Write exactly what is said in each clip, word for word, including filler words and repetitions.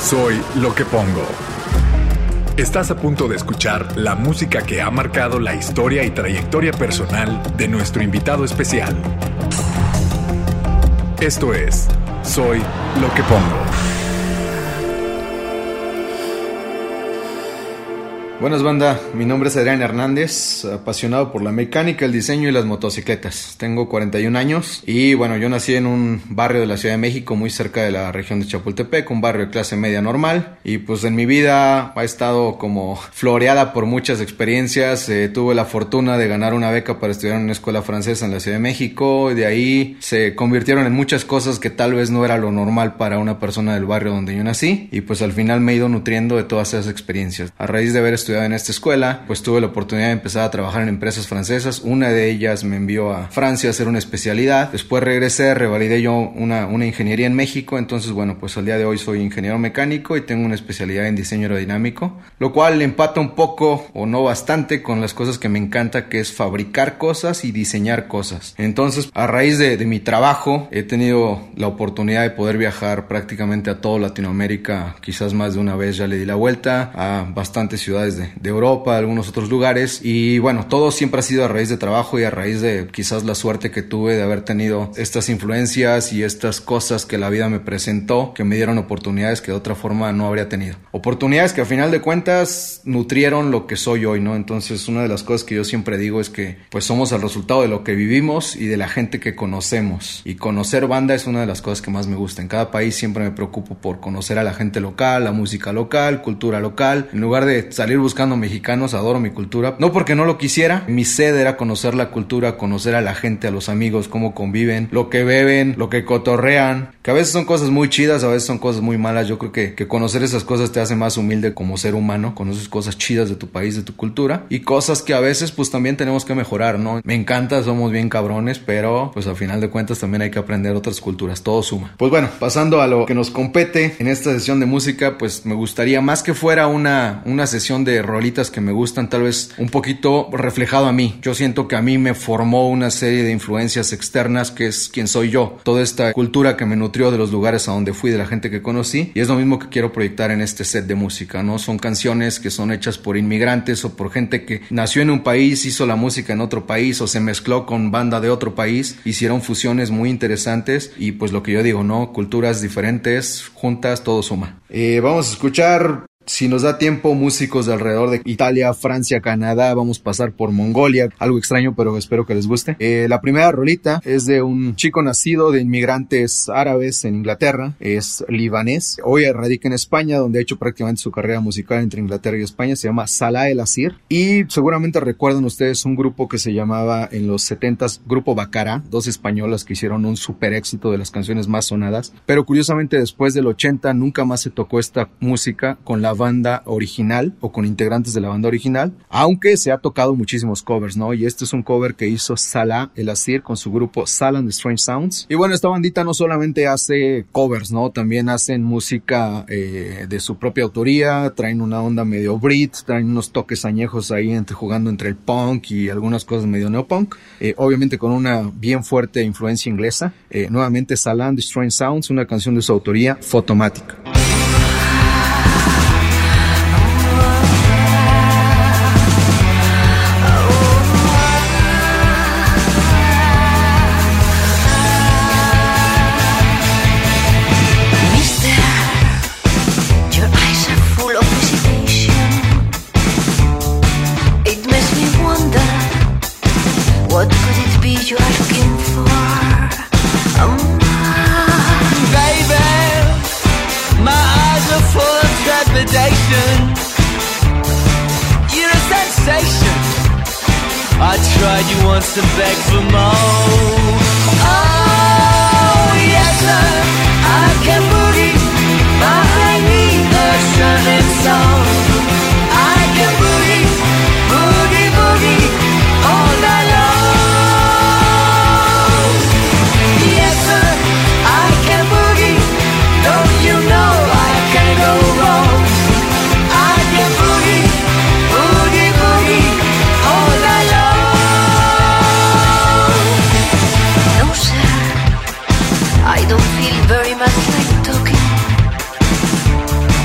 Soy lo que pongo. Estás a punto de escuchar la música que ha marcado la historia y trayectoria personal de nuestro invitado especial. Esto es Soy lo que pongo. Buenas banda, mi nombre es Adrián Hernández, apasionado por la mecánica, el diseño y las motocicletas. Tengo cuarenta y un años y bueno, yo nací en un barrio de la Ciudad de México muy cerca de la región de Chapultepec, un barrio de clase media normal, y pues en mi vida ha estado como floreada por muchas experiencias. Eh, tuve la fortuna de ganar una beca para estudiar en una escuela francesa en la Ciudad de México, y de ahí se convirtieron en muchas cosas que tal vez no era lo normal para una persona del barrio donde yo nací, y pues al final me he ido nutriendo de todas esas experiencias. A raíz de haber estudiado en esta escuela, pues tuve la oportunidad de empezar a trabajar en empresas francesas. Una de ellas me envió a Francia a hacer una especialidad. Después regresé, revalidé yo una, una ingeniería en México. Entonces, bueno, pues al día de hoy soy ingeniero mecánico y tengo una especialidad en diseño aerodinámico, lo cual empata un poco, o no bastante, con las cosas que me encanta, que es fabricar cosas y diseñar cosas. Entonces, a raíz de, de mi trabajo, he tenido la oportunidad de poder viajar prácticamente a toda Latinoamérica. Quizás más de una vez ya le di la vuelta a bastantes ciudades de, de Europa, algunos otros lugares, y bueno, todo siempre ha sido a raíz de trabajo y a raíz de quizás la suerte que tuve de haber tenido estas influencias y estas cosas que la vida me presentó, que me dieron oportunidades que de otra forma no habría tenido. Oportunidades que a final de cuentas nutrieron lo que soy hoy, ¿no? Entonces, una de las cosas que yo siempre digo es que pues somos el resultado de lo que vivimos y de la gente que conocemos, y conocer banda es una de las cosas que más me gusta. En cada país siempre me preocupo por conocer a la gente local, la música local, cultura local. En lugar de salir buscando mexicanos, adoro mi cultura, no porque no lo quisiera. Mi sed era conocer la cultura, conocer a la gente, a los amigos, cómo conviven, lo que beben, lo que cotorrean, que a veces son cosas muy chidas, a veces son cosas muy malas. Yo creo que, que conocer esas cosas te hace más humilde como ser humano. Conoces cosas chidas de tu país, de tu cultura, y cosas que a veces pues también tenemos que mejorar, ¿no? Me encanta, somos bien cabrones, pero pues al final de cuentas también hay que aprender otras culturas, todo suma. Pues bueno, pasando a lo que nos compete en esta sesión de música, pues me gustaría más que fuera una, una sesión de rolitas que me gustan, tal vez un poquito reflejado a mí. Yo siento que a mí me formó una serie de influencias externas, que es quien soy yo, toda esta cultura que me nutrió de los lugares a donde fui, de la gente que conocí, y es lo mismo que quiero proyectar en este set de música, ¿no? Son canciones que son hechas por inmigrantes o por gente que nació en un país, hizo la música en otro país o se mezcló con banda de otro país, hicieron fusiones muy interesantes, y pues lo que yo digo, ¿no? Culturas diferentes juntas, todo suma. Eh, vamos a escuchar, si nos da tiempo, músicos de alrededor de Italia, Francia, Canadá. Vamos a pasar por Mongolia, algo extraño pero espero que les guste. Eh, la primera rolita es de un chico nacido de inmigrantes árabes en Inglaterra, es libanés, hoy radica en España, donde ha hecho prácticamente su carrera musical entre Inglaterra y España. Se llama Salah El Asir, y seguramente recuerdan ustedes un grupo que se llamaba en los setentas Grupo Bacará, dos españolas que hicieron un super éxito de las canciones más sonadas, pero curiosamente después del ochenta nunca más se tocó esta música con la banda original o con integrantes de la banda original, aunque se ha tocado muchísimos covers, ¿no? Y este es un cover que hizo Salah El Asir con su grupo Salah and the Strange Sounds. Y bueno, esta bandita no solamente hace covers, ¿no? También hacen música eh, de su propia autoría, traen una onda medio Brit, traen unos toques añejos ahí entre, jugando entre el punk y algunas cosas medio neopunk, eh, obviamente con una bien fuerte influencia inglesa. Eh, nuevamente Salah and the Strange Sounds, una canción de su autoría, Photomatic. I tried you once to beg for more. Oh, yes, sir, I can boogie behind the shining song. I can boogie, boogie, boogie all night long. Yes, sir, I can boogie. Don't you know I can't go wrong? I can boogie, boogie, boogie all night long. I don't feel very much like talking.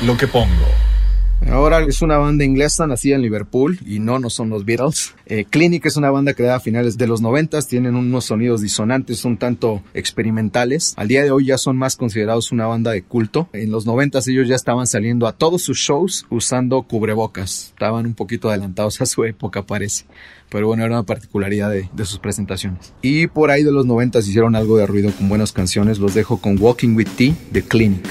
lo que pongo. Ahora es una banda inglesa nacida en Liverpool y no, no son los Beatles. Eh, Clinic es una banda creada a finales de los noventas, tienen unos sonidos disonantes un tanto experimentales. Al día de hoy ya son más considerados una banda de culto. En los noventas ellos ya estaban saliendo a todos sus shows usando cubrebocas. Estaban un poquito adelantados a su época, parece. Pero bueno, era una particularidad de, de sus presentaciones. Y por ahí de los noventas hicieron algo de ruido con buenas canciones. Los dejo con Walking With T de Clinic.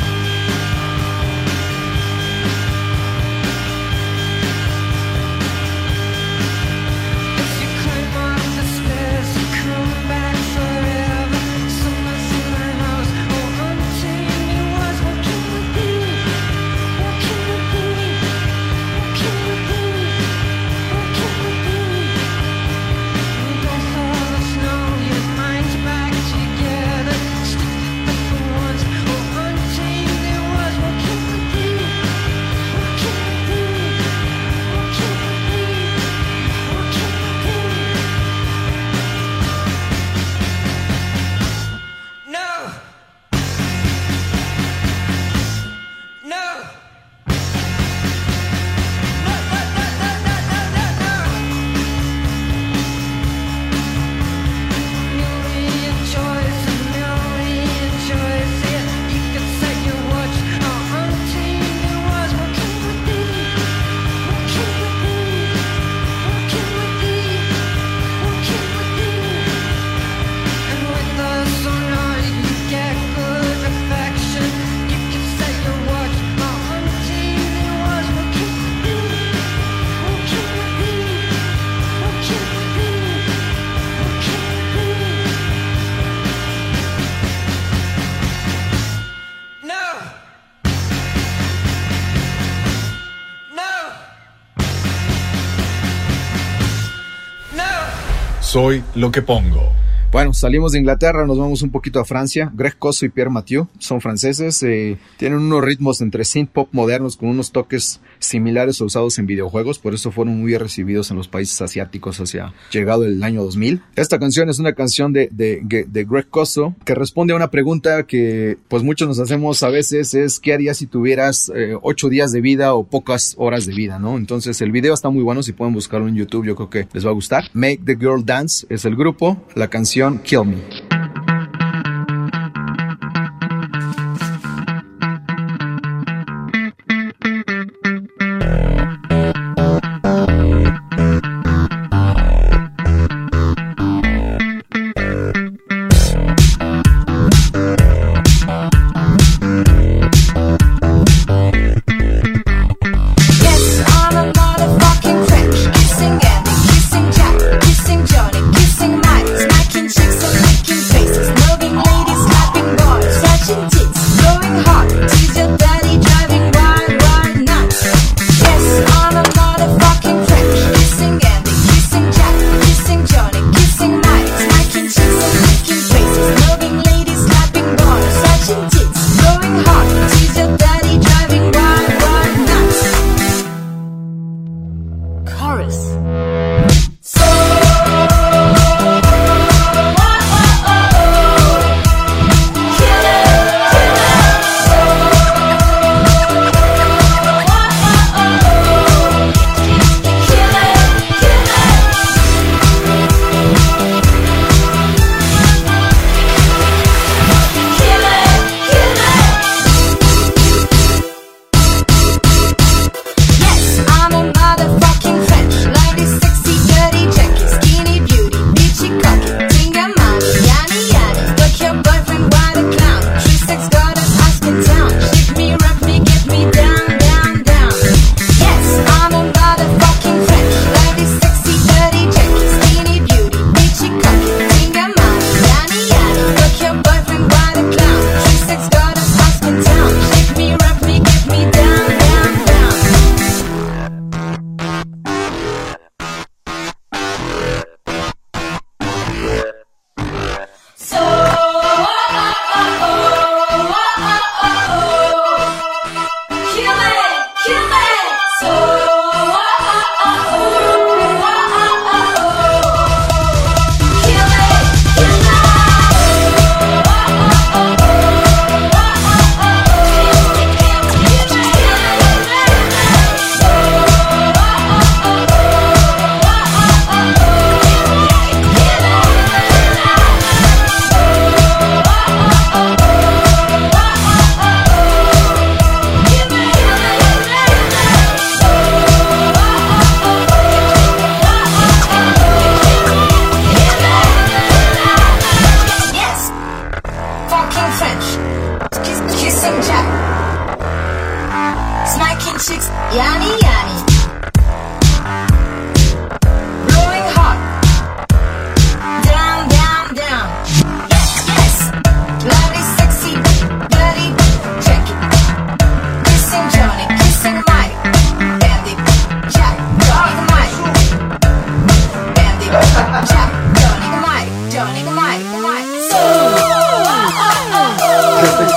Soy lo que pongo. Bueno, salimos de Inglaterra, nos vamos un poquito a Francia. Greg Cosso y Pierre Mathieu son franceses, eh, tienen unos ritmos entre synth pop modernos con unos toques similares a usados en videojuegos, por eso fueron muy bien recibidos en los países asiáticos hacia llegado el año dos mil. Esta canción es una canción de, de, de Greg Cosso que responde a una pregunta que pues muchos nos hacemos a veces, es ¿qué harías si tuvieras eh, ocho días de vida o pocas horas de vida, ¿no? Entonces el video está muy bueno, si pueden buscarlo en YouTube yo creo que les va a gustar. Make the Girl Dance es el grupo, la canción Kill Me. Kissing Johnny, kissing Mike, smacking chicks and making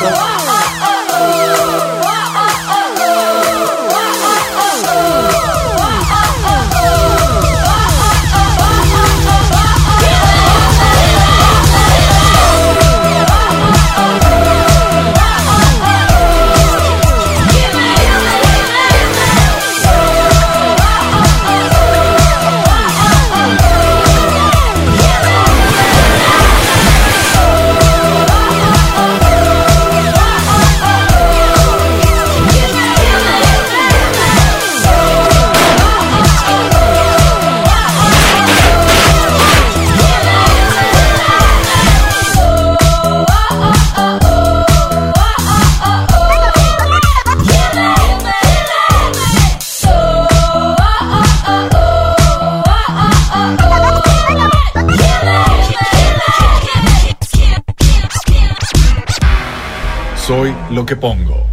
Soy lo que pongo.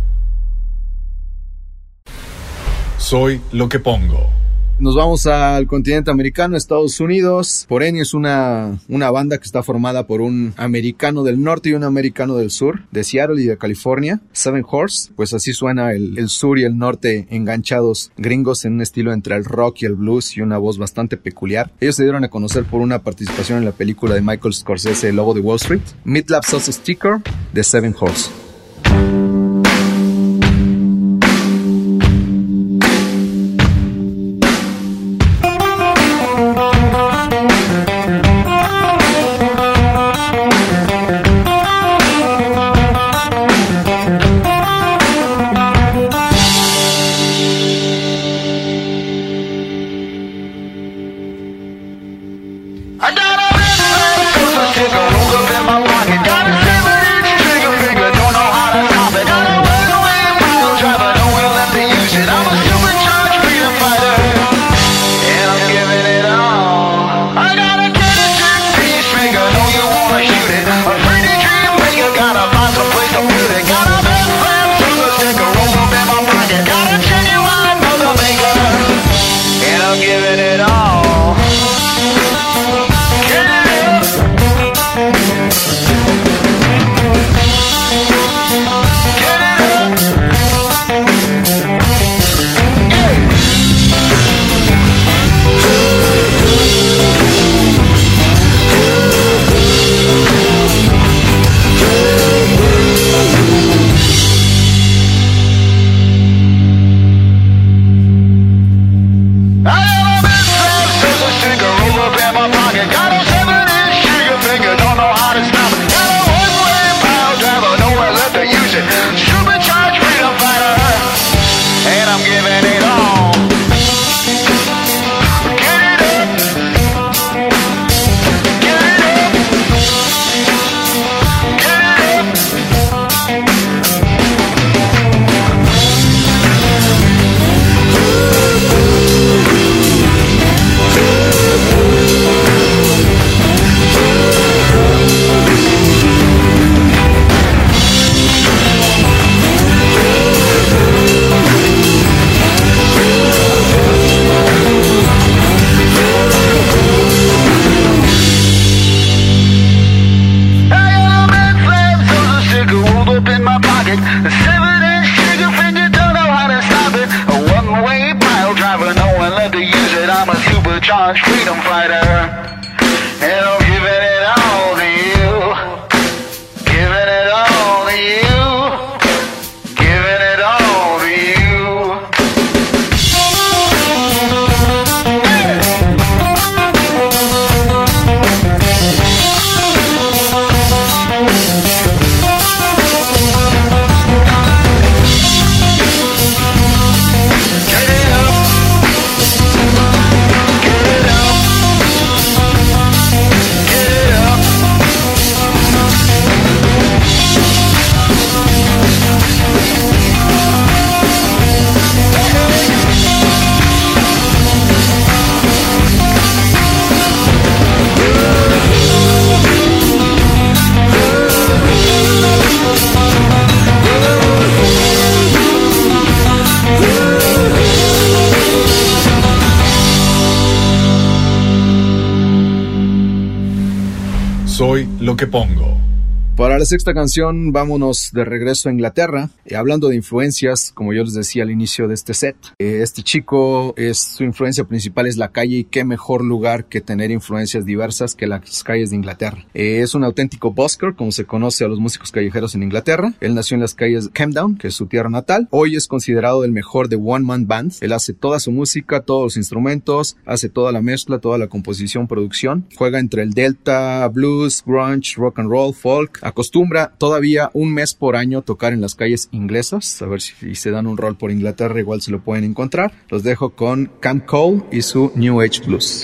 Soy lo que pongo. Nos vamos al continente americano, Estados Unidos. Poreni es una, una banda que está formada por un americano del norte y un americano del sur, de Seattle y de California. Seven Horse, pues así suena el, el sur y el norte enganchados gringos en un estilo entre el rock y el blues y una voz bastante peculiar. Ellos se dieron a conocer por una participación en la película de Michael Scorsese, El Lobo de Wall Street. Midlap Sauce Sticker, de Seven Horse. Soy lo que pongo. Para la sexta canción, vámonos de regreso a Inglaterra. Eh, hablando de influencias, como yo les decía al inicio de este set, eh, este chico, es, su influencia principal es la calle, y qué mejor lugar que tener influencias diversas que las calles de Inglaterra. Eh, es un auténtico busker, como se conoce a los músicos callejeros en Inglaterra. Él nació en las calles de Camden, que es su tierra natal. Hoy es considerado el mejor de One Man Band. Él hace toda su música, todos los instrumentos, hace toda la mezcla, toda la composición, producción. Juega entre el delta, blues, grunge, rock and roll, folk. Acostumbra todavía un mes por año tocar en las calles inglesas. A ver si, si se dan un rol por Inglaterra, igual se lo pueden encontrar. Los dejo con Camp Cole y su New Age Blues.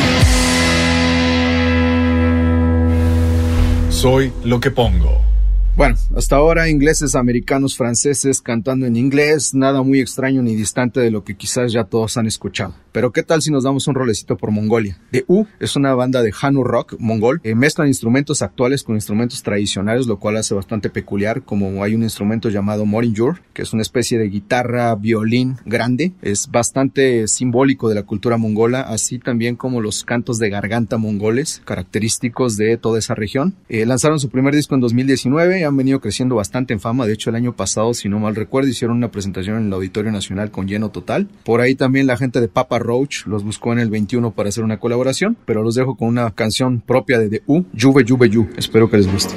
Soy lo que pongo. Bueno, hasta ahora ingleses, americanos, franceses cantando en inglés, nada muy extraño ni distante de lo que quizás ya todos han escuchado. Pero ¿qué tal si nos damos un rolecito por Mongolia? The U es una banda de Hanu Rock mongol, eh, mezclan instrumentos actuales con instrumentos tradicionales, lo cual hace bastante peculiar, como hay un instrumento llamado morinjur, que es una especie de guitarra, violín grande, es bastante simbólico de la cultura mongola, así también como los cantos de garganta mongoles, característicos de toda esa región. Eh, lanzaron su primer disco en dos mil diecinueve, han venido creciendo bastante en fama. De hecho, el año pasado, si no mal recuerdo, hicieron una presentación en el Auditorio Nacional con lleno total. Por ahí también la gente de Papa Roach los buscó en el veintiuno para hacer una colaboración, pero los dejo con una canción propia de The U, Juve Juve Yu. Espero que les guste.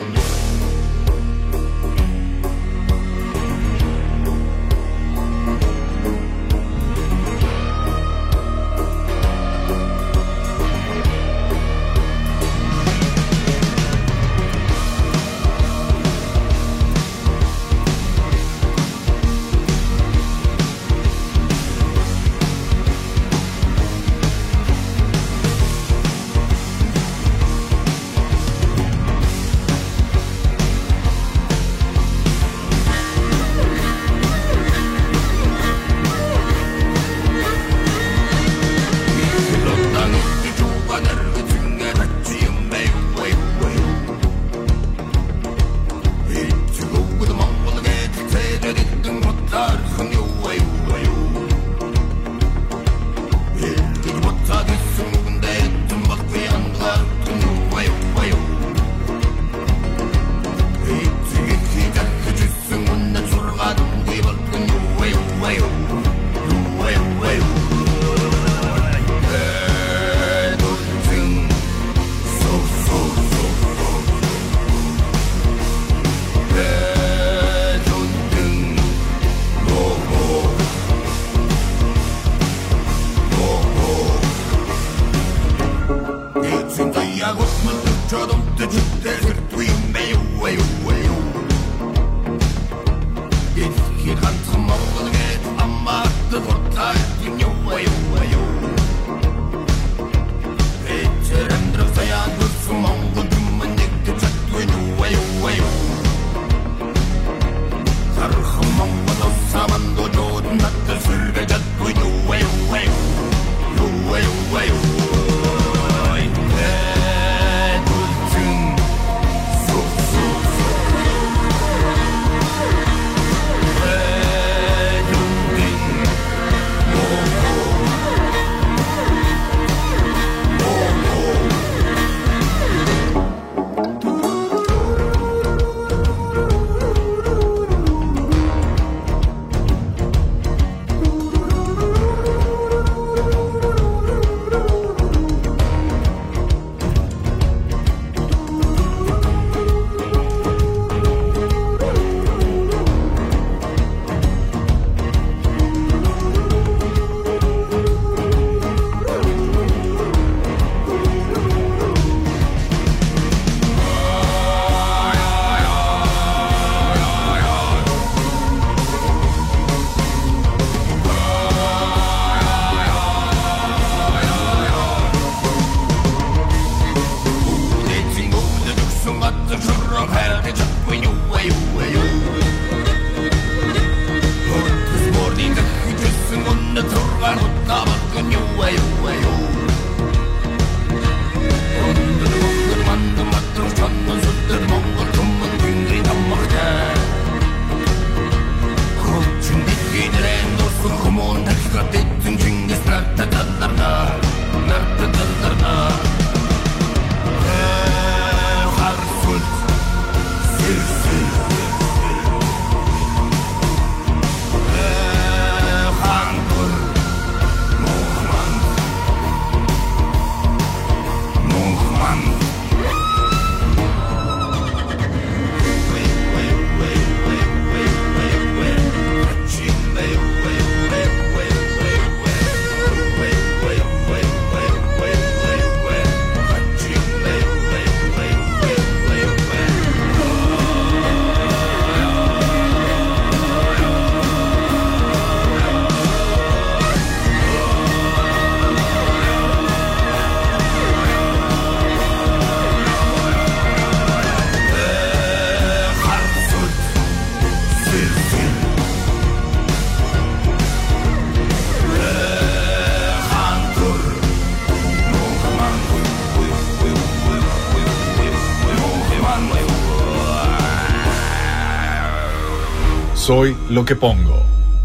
Soy lo que pongo.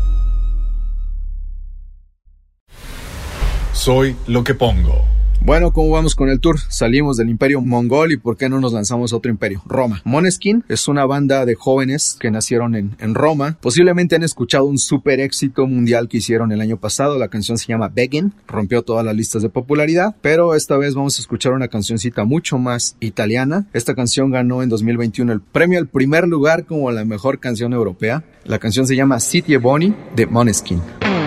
Soy lo que pongo. Bueno, ¿cómo vamos con el tour? Salimos del imperio mongol y ¿por qué no nos lanzamos a otro imperio? Roma. Måneskin es una banda de jóvenes que nacieron en, en Roma. Posiblemente han escuchado un súper éxito mundial que hicieron el año pasado. La canción se llama Beggin', rompió todas las listas de popularidad, pero esta vez vamos a escuchar una cancioncita mucho más italiana. Esta canción ganó en dos mil veintiuno el premio al primer lugar como la mejor canción europea. La canción se llama City Ebony de Måneskin.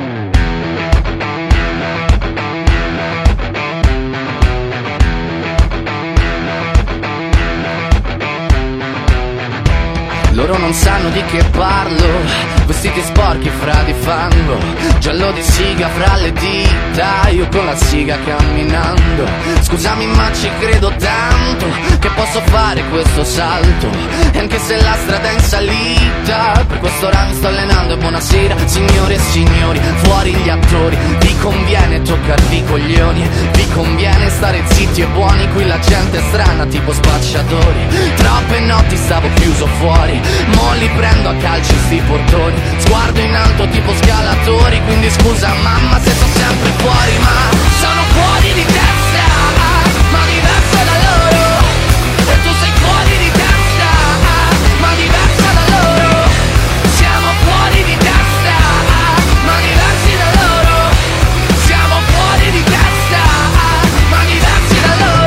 Loro non sanno di che parlo, vestiti sporchi fra di fango, giallo di siga fra le dita, io con la siga camminando. Scusami ma ci credo tanto, che posso fare questo salto, e anche se la strada è in salita, per questo ora mi sto allenando. E buonasera signore e signori, fuori gli attori, vi conviene toccarvi i coglioni, vi conviene stare zitti e buoni, qui la gente è strana tipo spacciatori. Troppe notti stavo chiuso fuori, mo li prendo a calci sti portoni, sguardo in alto tipo scalatori, quindi scusa mamma se sto sempre fuori, ma sono fuori di testa, ma diverso da loro, e tu sei fuori di testa, ma diverso da loro, siamo fuori di testa, ma diversi da loro, siamo fuori di testa, ma diversi da loro.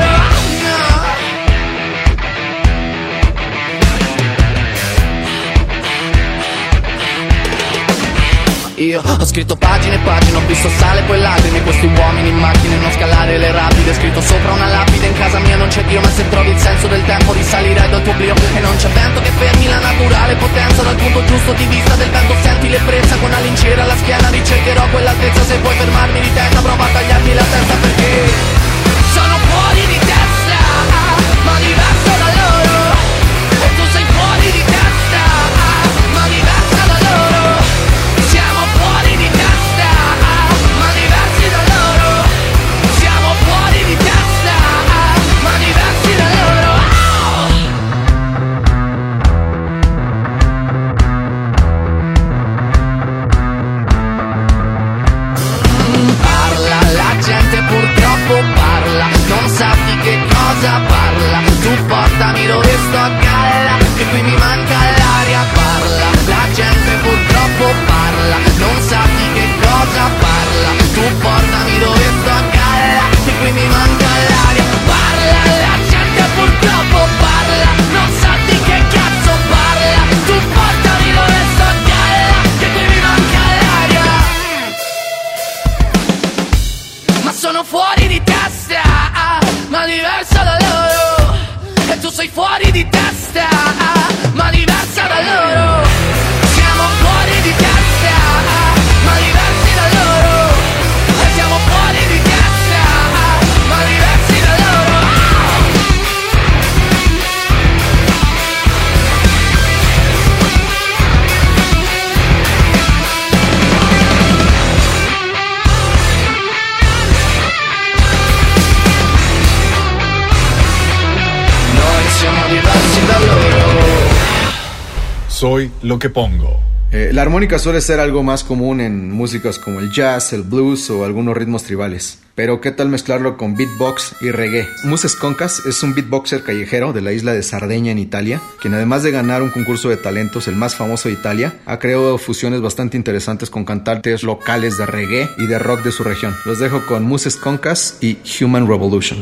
Io ho scritto pagine e pagine, ho visto sale poi lacrime, questi uomini in macchine, non scalare le rapide, scritto sopra una lapide, in casa mia non c'è Dio, ma se trovi il senso del tempo risalirai dal tuo oblio, e non c'è vento che fermi la naturale potenza, dal punto giusto di vista del vento senti l'ebbrezza, con una lincera alla schiena ricercherò quell'altezza, se vuoi fermarmi di testa prova a tagliarmi la testa, perché sono fuori di testa, ma diverso da loro, e tu sei fuori di testa, ma diversa da loro, siamo fuori di testa, ma diversi da loro, siamo fuori di testa, ma diversi da loro. Mm, parla, la gente purtroppo parla, non sa di che cosa parla, tu portami dove sto a galla, che qui mi manca l'aria, parla, la gente purtroppo parla, non sa di che cosa parla, tu portami dove sto a galla, che qui mi manca l'aria, parla, la gente purtroppo parla, non sa di che cazzo parla, tu portami dove sto a galla, che qui mi manca l'aria, ma sono fuori di testa, ma diversa da loro, e tu sei fuori di testa, ma diversa da loro, siamo fuori di testa, ma diversi da loro, e siamo fuori di testa, ma diversi da loro. Noi siamo diversi da loro. Soy lo que pongo. Eh, la armónica suele ser algo más común en músicas como el jazz, el blues o algunos ritmos tribales. Pero ¿qué tal mezclarlo con beatbox y reggae? Moses Concas es un beatboxer callejero de la isla de Sardeña en Italia, quien además de ganar un concurso de talentos, el más famoso de Italia, ha creado fusiones bastante interesantes con cantantes locales de reggae y de rock de su región. Los dejo con Moses Concas y Human Revolution.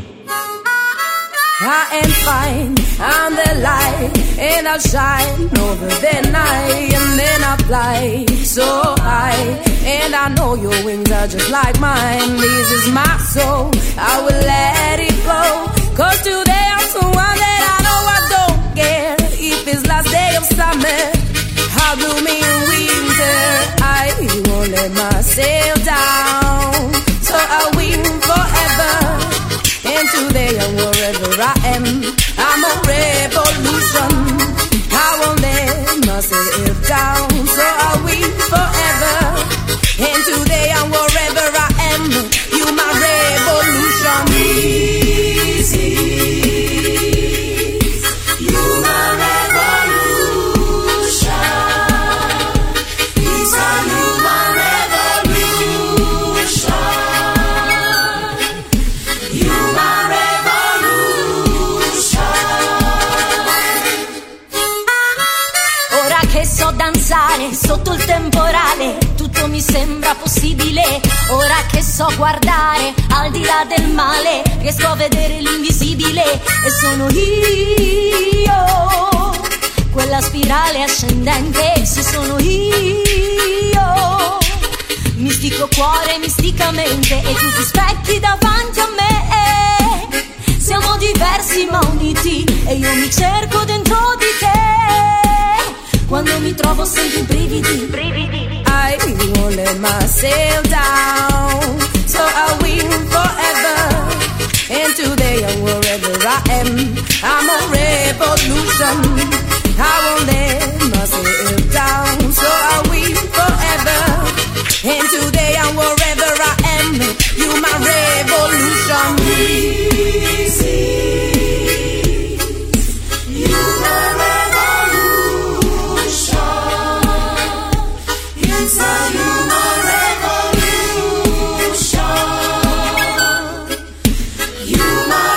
I am fine, I'm the light, and I'll shine over the night, and then I fly so high, and I know your wings are just like mine. This is my soul, I will let it go, cause today I'm so one that I know I don't care if it's last day of summer, how gloomy in winter, I won't let myself down, so I win forever. And today and wherever I am, I'm a revolution. I won't let myself down, so I win forever. And today and wherever I am, you my revolution. Easy. che so danzare sotto il temporale, tutto mi sembra possibile. Ora che so guardare al di là del male, riesco a vedere l'invisibile e sono io, quella spirale ascendente. Se sono io, mistico cuore misticamente, e tu ti specchi davanti a me. Siamo diversi ma uniti, e io mi cerco dentro di te. Quando mi trovo sento i brividi, brividi. I won't let myself down, so I win forever. And today and wherever I am, I'm a revolution. I won't let myself down, so I win forever. And today and wherever I am, you my revolution. We see you my revolution. Yes, you my revolution. You my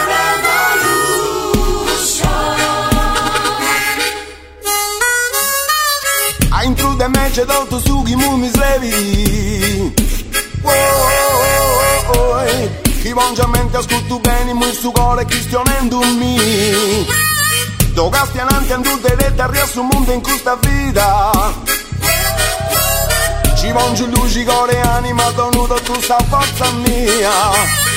revolution. A intrude mece d'auto sughi mumi slevi. Oh, oh, oh, oh. Chi vongiamente ascoltu bene mu su core questionandomi. Do castiananti andute rete a riassu mondo in questa vita. Ci vongi luci core anima donuta tu sta forza mia.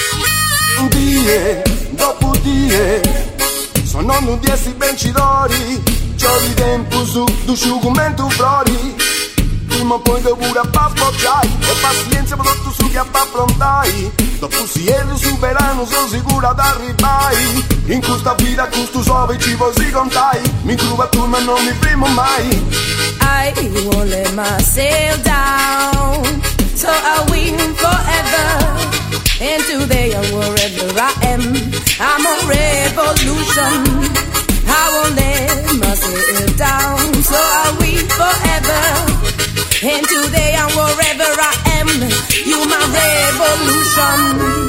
Die, dopo die, sono non di essi bencidori. C'ho di tempo su, du sciugumento fuori. Prima o poi dopo a pappocciai, e pazienza per tutto su che affrontai. Dopo si è superano, sono sicura d'arribai. In questa vita, questo sove ci si contai. Mi cruva tu ma non mi primo mai. I won't let myself down, so I win forever. And today and wherever I am, I'm a revolution. I won't let myself down, so I win forever. And today and wherever I am, you my revolution.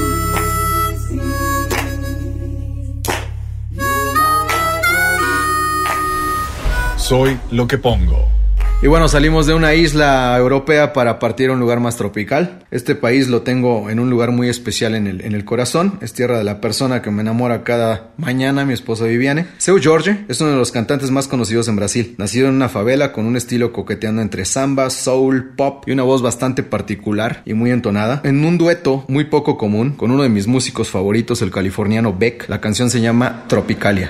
Soy lo que pongo. Y bueno, salimos de una isla europea para partir a un lugar más tropical. Este país lo tengo en un lugar muy especial en el, en el corazón. Es tierra de la persona que me enamora cada mañana, mi esposa Viviane. Seu Jorge es uno de los cantantes más conocidos en Brasil. Nacido en una favela con un estilo coqueteando entre samba, soul, pop y una voz bastante particular y muy entonada. En un dueto muy poco común con uno de mis músicos favoritos, el californiano Beck. La canción se llama Tropicalia.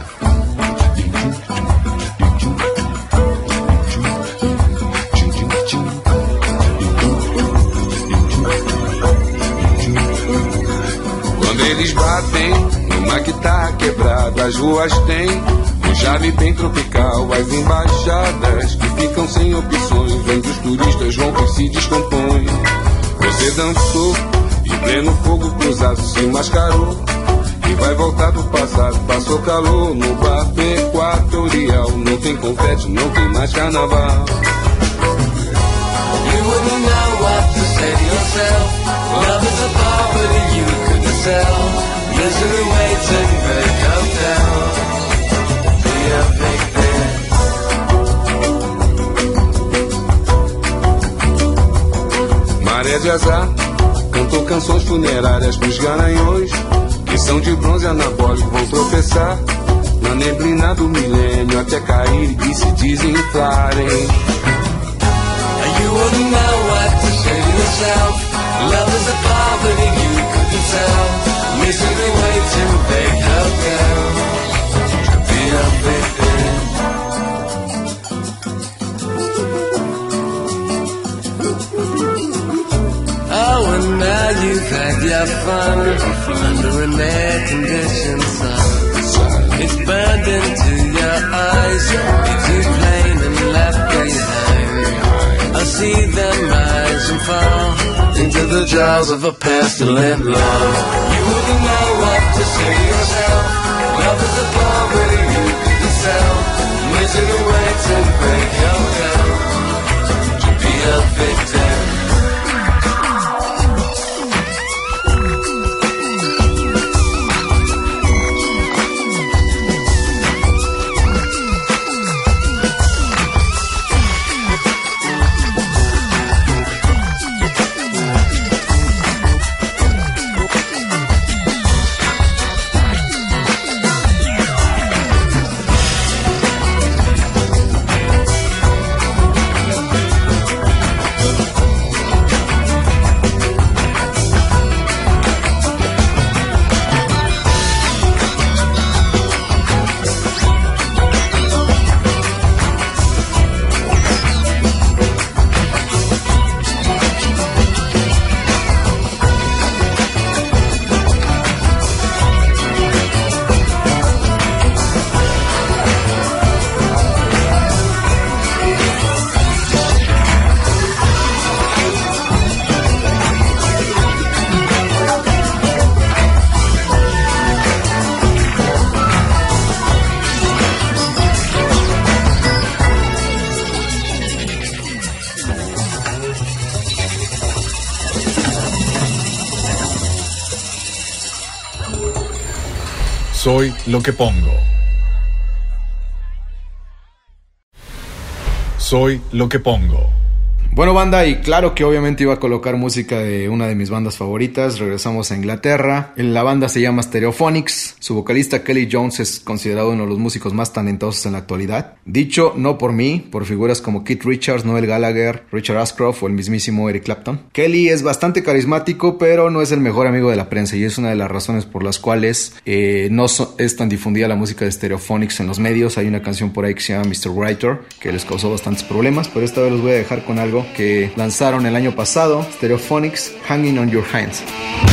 Eles batem numa que tá quebrada. As ruas têm um charme bem tropical. As embaixadas que ficam sem opções. Vem dos turistas, vão que se descompõem. Você dançou em pleno fogo cruzado, se mascarou e vai voltar do passado. Passou calor no bar equatorial. Não tem confete, não tem mais carnaval. You wouldn't know what to say to yourself. Love is a poverty you couldn't sell. Misery waits in big hotel. Be a big man. Maré de azar cantou canções funerárias pros garanhões que são de bronze anabólico, vão tropeçar na neblina do milênio até cair e se desinflarem. You wouldn't know what to say to yourself. Love is a poverty you couldn't sell. Misery waits in big hotels to be a big man. Oh, and now you've had your fun under an air conditioned sun. It's burned into your eyes. You're too plain and left behind. I see them rise and fall into the jaws of a pestilent love. You wouldn't know what to say to yourself. Love is a poverty you couldn't sell. Misery waits in big hotels to be a victim. Soy lo que pongo. Soy lo que pongo. Bueno, banda, y claro que obviamente iba a colocar música de una de mis bandas favoritas. Regresamos a Inglaterra. La banda se llama Stereophonics. Su vocalista Kelly Jones es considerado uno de los músicos más talentosos en la actualidad. Dicho no por mí, por figuras como Keith Richards, Noel Gallagher, Richard Ashcroft o el mismísimo Eric Clapton. Kelly es bastante carismático, pero no es el mejor amigo de la prensa, y es una de las razones por las cuales eh, no so- es tan difundida la música de Stereophonics en los medios. Hay una canción por ahí que se llama mister Writer, que les causó bastantes problemas, pero esta vez los voy a dejar con algo que lanzaron el año pasado, Stereophonics, Hanging on Your Hands.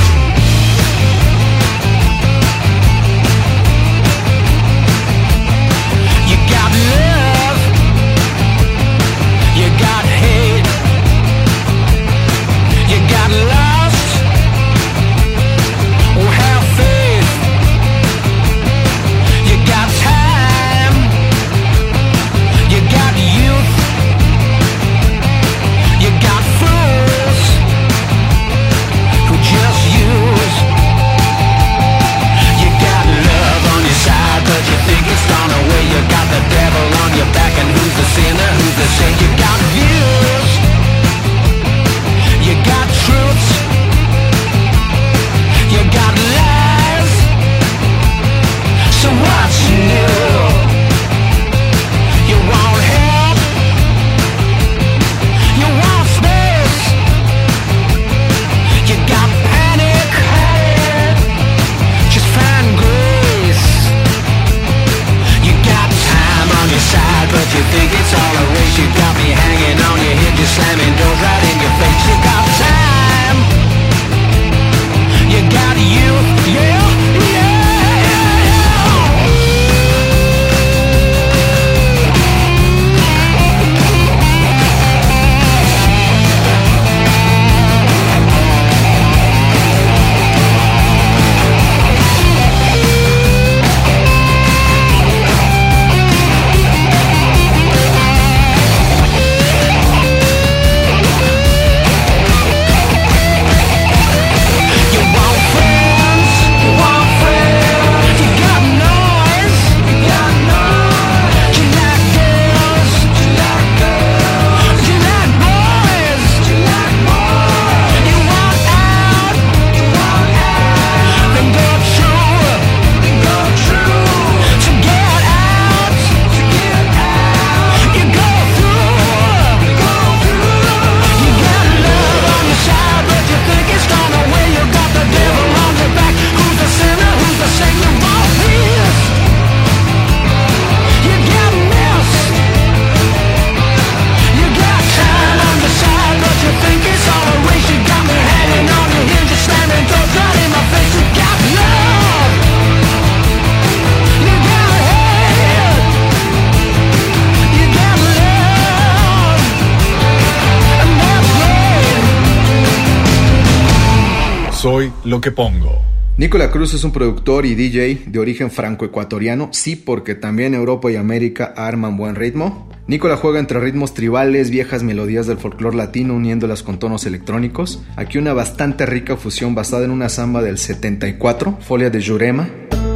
Soy lo que pongo. Nicola Cruz es un productor y D J de origen franco-ecuatoriano, sí, porque también Europa y América arman buen ritmo. Nicola juega entre ritmos tribales, viejas melodías del folclore latino uniéndolas con tonos electrónicos. Aquí una bastante rica fusión basada en una samba del setenta y cuatro, Folia de Jurema.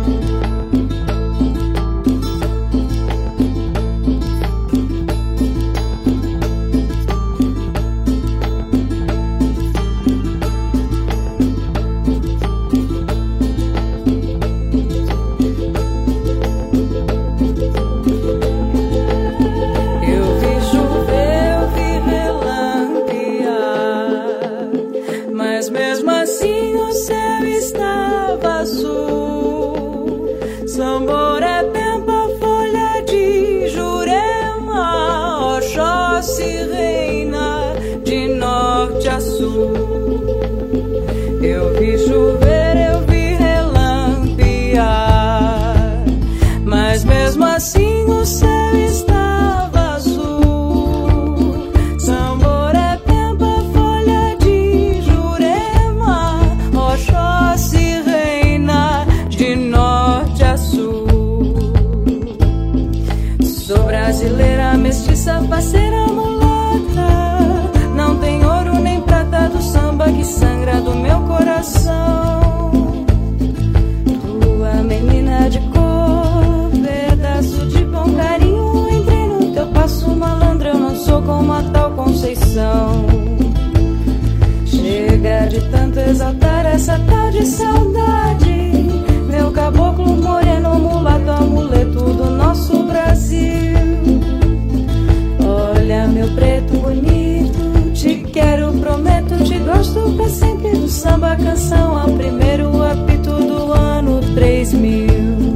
Eu vi chover, eu vi relampear, mas mesmo assim o céu estava azul. Samboré, Pemba, folha de Jurema, Oxóssi reina de norte a sul. Sou brasileira, mestiça, parceira, mulata, não tem ouro nem prata do samba que sangra do meu coração. Tua menina de como a tal Conceição. Chega de tanto exaltar essa tal de saudade, meu caboclo moreno, mulato, amuleto do nosso Brasil. Olha, meu preto bonito, te quero, prometo, te gosto pra sempre. Do samba canção ao primeiro apito do ano três mil.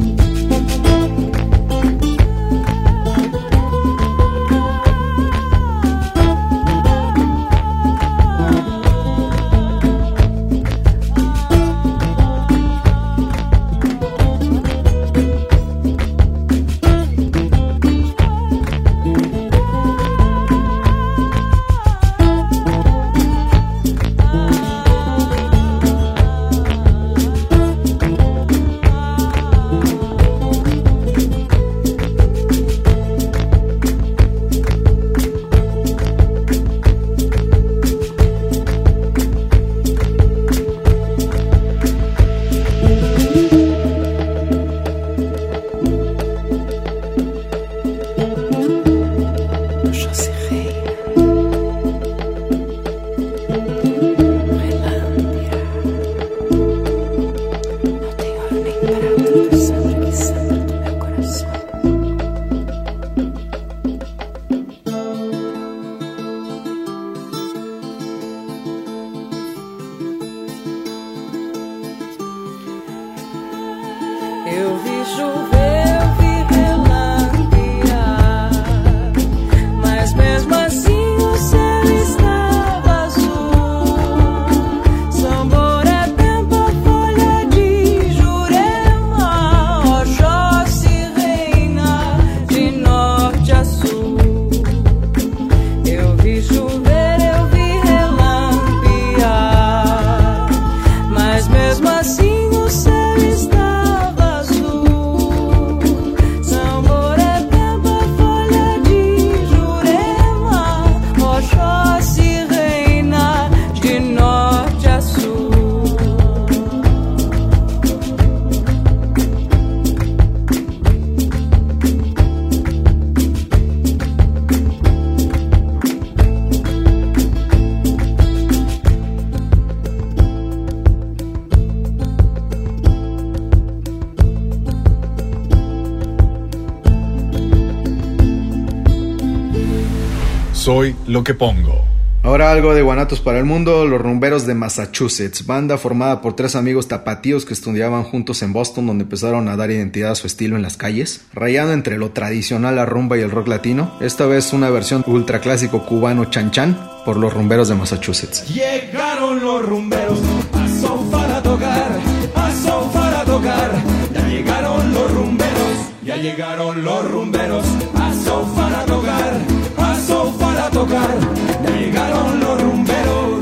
Eu vi chover, eu vi relampear, mas mesmo assim o céu estava azul. Samboré, Pemba, folha de Jurema, Oxóssi reina de norte a sul. Eu vi chover, eu vi relampear, mas mesmo assim o céu estava Soy lo que pongo. Ahora algo de guanatos para el mundo. Los Rumberos de Massachusetts, banda formada por tres amigos tapatíos que estudiaban juntos en Boston, donde empezaron a dar identidad a su estilo en las calles, rayando entre lo tradicional, la rumba y el rock latino. Esta vez una versión ultra clásico cubano, Chan Chan, por los Rumberos de Massachusetts. Llegaron los rumberos a sofá a tocar, a sofá a tocar. Ya llegaron los rumberos, ya llegaron los rumberos a sofá a tocar, a sofá a tocar. Ya llegaron los rumberos.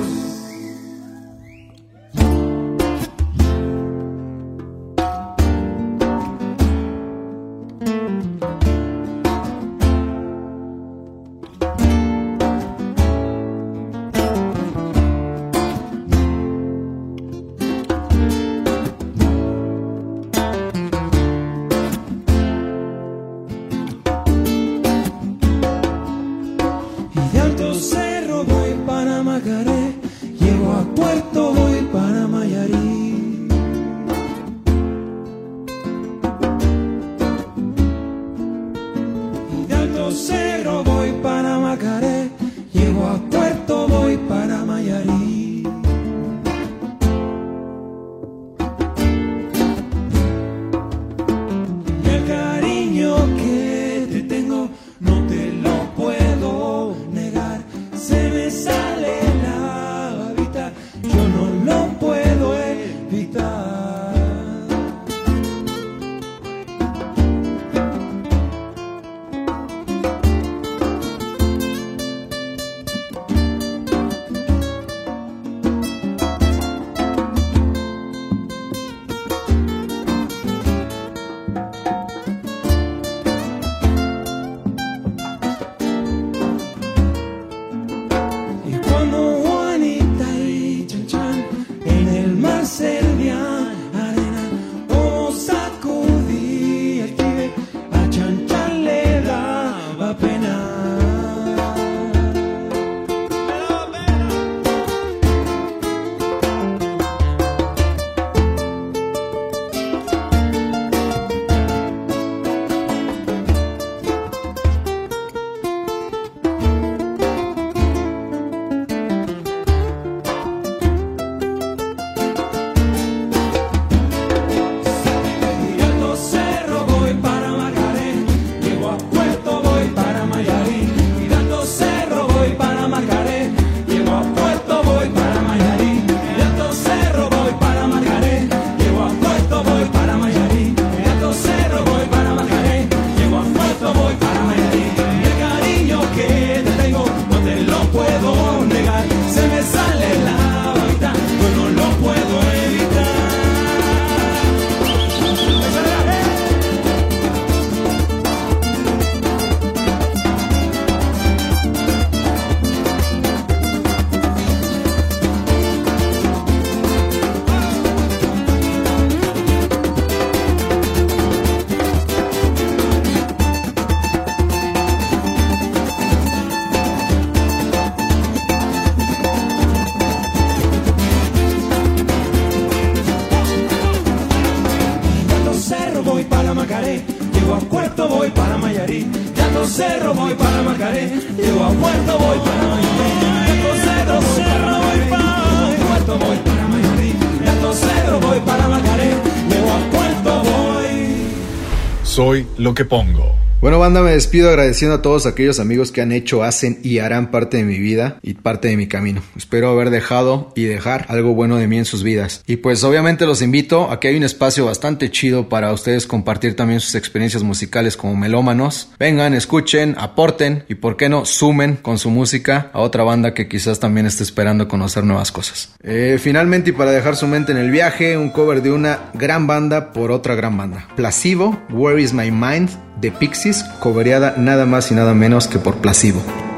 Alto Cerro voy para Macaré, llego a Puerto voy para Mayorí. Alto Cerro voy para Puerto voy para Mayorí. Alto Cerro voy para Macaré, llego a Puerto voy. Soy lo que pongo. Bueno, banda, me despido agradeciendo a todos aquellos amigos que han hecho, hacen y harán parte de mi vida y parte de mi camino. Espero haber dejado y dejar algo bueno de mí en sus vidas. Y pues obviamente los invito a que hay un espacio bastante chido para ustedes compartir también sus experiencias musicales como melómanos. Vengan, escuchen, aporten y por qué no sumen con su música a otra banda que quizás también esté esperando conocer nuevas cosas. Eh, finalmente, y para dejar su mente en el viaje, un cover de una gran banda por otra gran banda. Placebo, Where Is My Mind, de Pixies, covereada nada más y nada menos que por Placebo.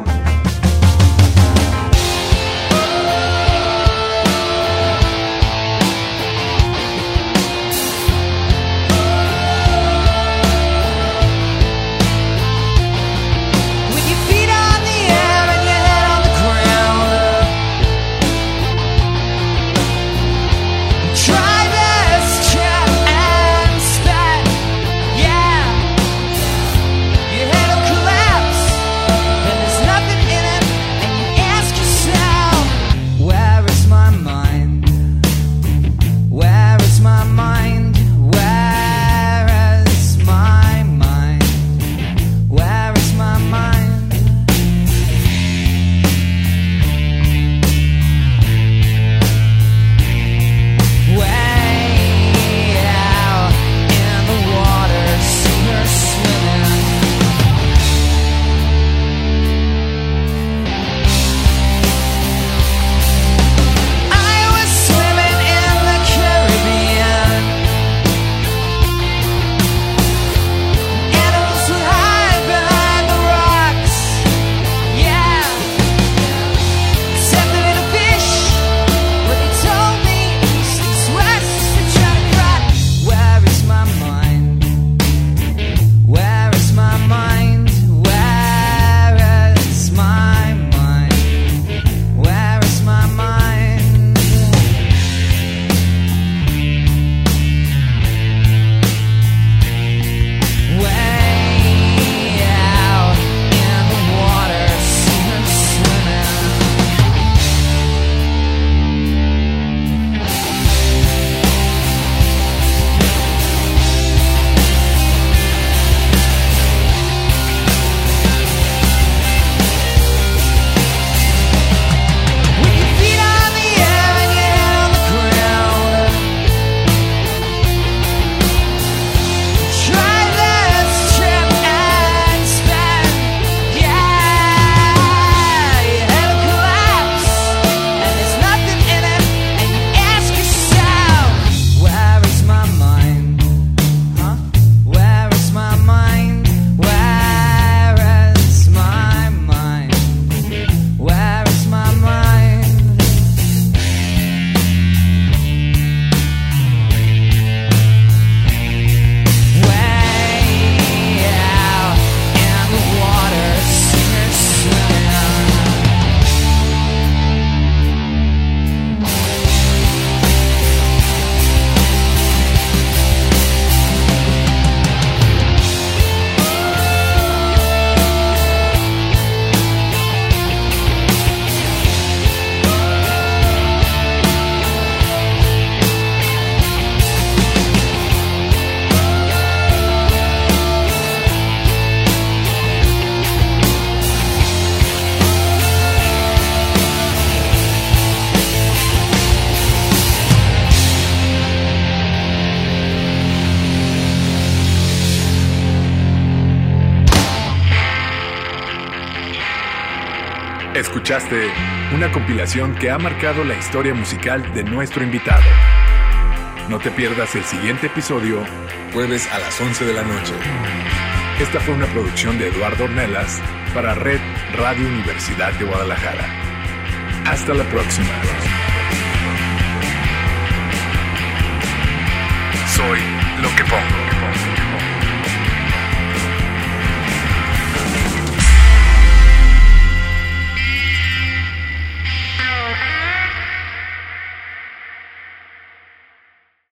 Escuchaste una compilación que ha marcado la historia musical de nuestro invitado. No te pierdas el siguiente episodio, jueves a las once de la noche. Esta fue una producción de Eduardo Ornelas para Red Radio Universidad de Guadalajara. Hasta la próxima. Soy lo que pongo.